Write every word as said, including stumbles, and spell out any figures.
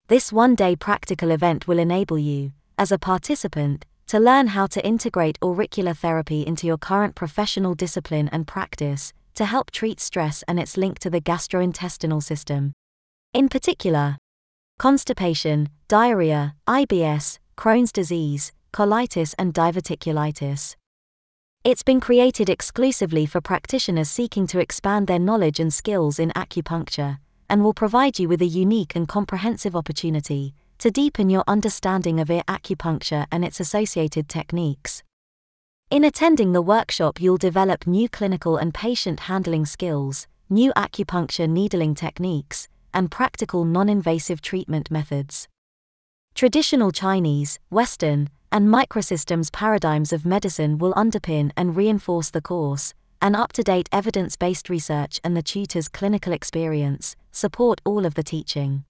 This one-day practical event will enable you, as a participant, to learn how to integrate auricular therapy into your current professional discipline and practice to help treat stress and its link to the gastrointestinal system. In particular, constipation, diarrhea, I B S, Crohn's disease, colitis and diverticulitis. It's been created exclusively for practitioners seeking to expand their knowledge and skills in acupuncture, and will provide you with a unique and comprehensive opportunity to deepen your understanding of ear acupuncture and its associated techniques. In attending the workshop, you'll develop new clinical and patient handling skills, new acupuncture needling techniques, and practical non-invasive treatment methods. Traditional Chinese, Western, and microsystems paradigms of medicine will underpin and reinforce the course, and up-to-date evidence-based research and the tutor's clinical experience support all of the teaching.